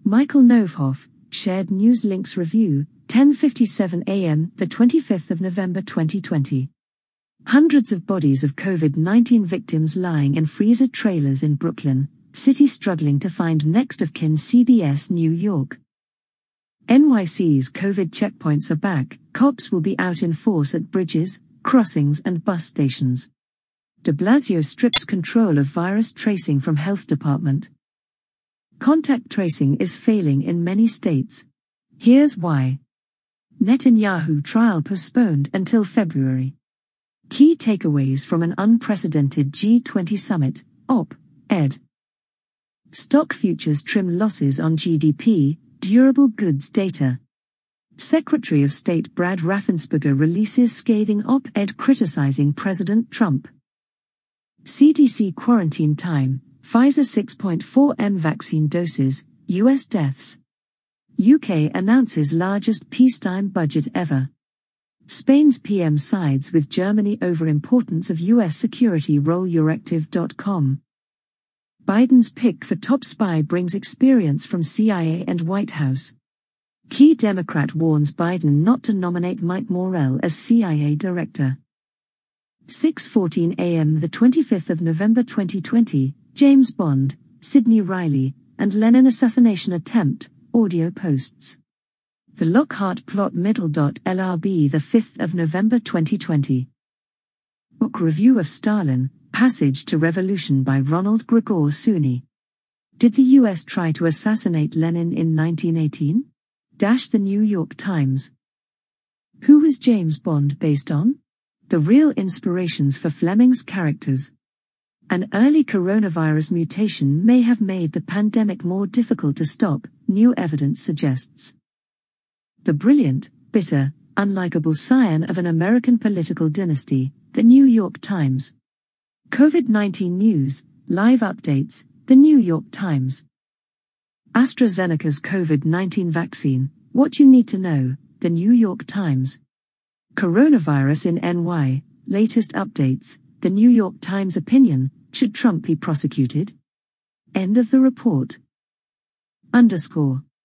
Michael Novehoff, Shared News Links Review, 10:57 a.m., the 25th of November 2020. Hundreds of bodies of COVID-19 victims lying in freezer trailers in Brooklyn, city struggling to find next of kin. CBS New York. NYC's COVID checkpoints are back, cops will be out in force at bridges, crossings and bus stations. De Blasio strips control of virus tracing from Health Department. Contact tracing is failing in many states. Here's why. Netanyahu trial postponed until February. Key takeaways from an unprecedented G20 summit, op-ed. Stock futures trim losses on GDP, durable goods data. Secretary of State Brad Raffensperger releases scathing op-ed criticizing President Trump. CDC quarantine time, Pfizer 6.4M vaccine doses, US deaths. UK announces largest peacetime budget ever. Spain's PM sides with Germany over importance of US security role. Euractiv.com. Biden's pick for top spy brings experience from CIA and White House. Key Democrat warns Biden not to nominate Mike Morell as CIA director. 6:14 a.m. the 25th of November 2020, James Bond, Sidney Riley, and Lenin assassination attempt, audio posts. The Lockhart plot middle. LRB the 5th of November 2020. Book review of Stalin, Passage to Revolution by Ronald Gregor Souni. Did the US try to assassinate Lenin in 1918? The New York Times. Who was James Bond based on? The real inspirations for Fleming's characters. An early coronavirus mutation may have made the pandemic more difficult to stop, new evidence suggests. The brilliant, bitter, unlikable scion of an American political dynasty, The New York Times. COVID-19 news, live updates, The New York Times. AstraZeneca's COVID-19 vaccine, what you need to know, The New York Times. Coronavirus in NY, latest updates, The New York Times opinion, should Trump be prosecuted? End of the report. _.